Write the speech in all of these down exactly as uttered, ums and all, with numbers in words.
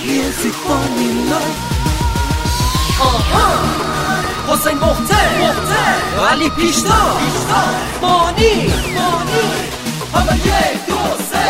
music for me love. آها حسین مختار علی پیشتار مانی مانی همه یک دو سه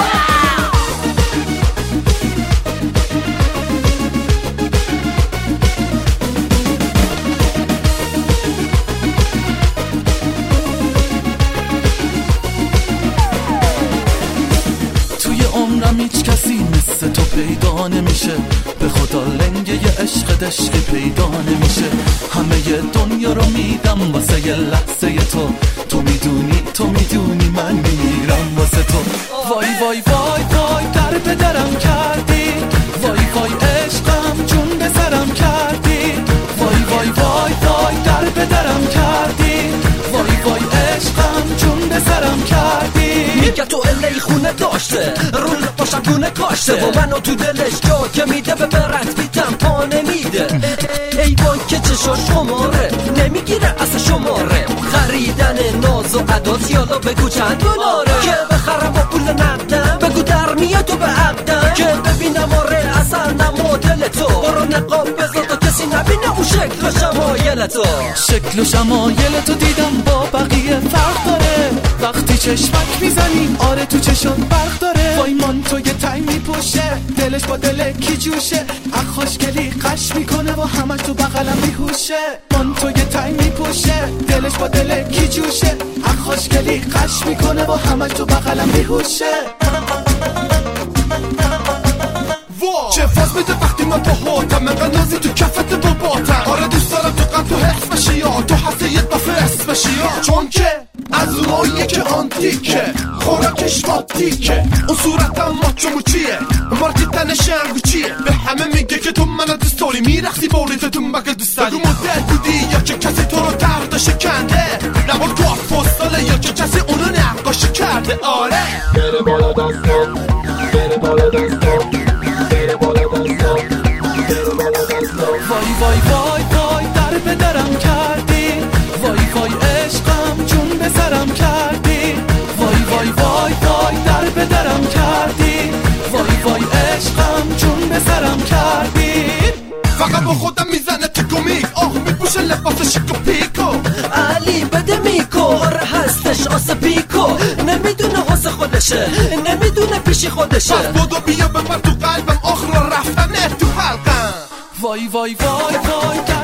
توی عمرم هیچ کسی مثل تو پیدا نمیشه، به خدا لنگه یه عشق دشقی پیدا نمیشه. همه ی دنیا رو میدم واسه یه لحظه تو، تو میدونی تو میدونی من میمیرم واسه تو. وای وای وای وای در به درم کردی، وای وای عشقم جون به سرم کردی. وای وای وای وای در به درم کردی، وای وای عشقم جون به سرم کردی. میگه تو الی خونه داشته رول باشم گونه کاشته و منو تو دلش جا که میده به برد بیتم پا نمیده. ای وای که چشا شماره نمیگیره اصلا شماره، خریدن ناز و عدات یالا بگو چند دلاره، که بخرم با پول نقدم بگو در میاد و به عقدم، که ببینم آره اصلا مدل تو برو نقاب بذار تا کسی نبینه اون شکل و شمایل تو. شکل و شمایل تو دیدم با بقیه فرق داره، وقتی چشمک میزنی آره تو چشم برق داره. وای من تو یه تنگ میپوشه دلش با دل کی جوشه، اخ خوشگلی قش میکنه و همه تو بغلم بیهوشه. من تو یه تنگ میپوشه دلش با دل کی جوشه، اخ خوشگلی قش میکنه و همه تو بغلم بیهوشه. چه فاز میده وقتی من با هاتم منقدر نازی تو کفت باباتم. آره دوست دارم تو قم تو حس بشی یا تو هسته یه دفعه اس بشی یا، چون که از اوناییه که آنتیکه خوراکش مادیکه، اون صورتم ماچو موچیه مارکی تنش انگوچیه. به همه میگه که تو منو دوست داری میرخصی باوریت تو مگه دوست داری. بگو مدل بودی یا که کسی تو رو درد شکنده، نبار کارت پستاله یا که کسی اونو نقاشی کرده. آره بره بالا دستان بره بالا دستان بره بالا دستان بره بالا دستان. وای وای وای وای در به درم کردی، وای وای عشقم جون به سرم کردی. وای وای وای وای در به درم کردی، وای وای عشقم جون به سرم کردی. فقط با خودم میزنه تیکو میک آه میپوشه لباس شیک و پیکو. علی بده میکو آره هستش آسه پیکو، نمیدونه حس خودشه نمیدونه پیشی خودشه. بس بودو بیا ببر تو قلبم آخر رفتنه تو حلقم. وای وای وای وای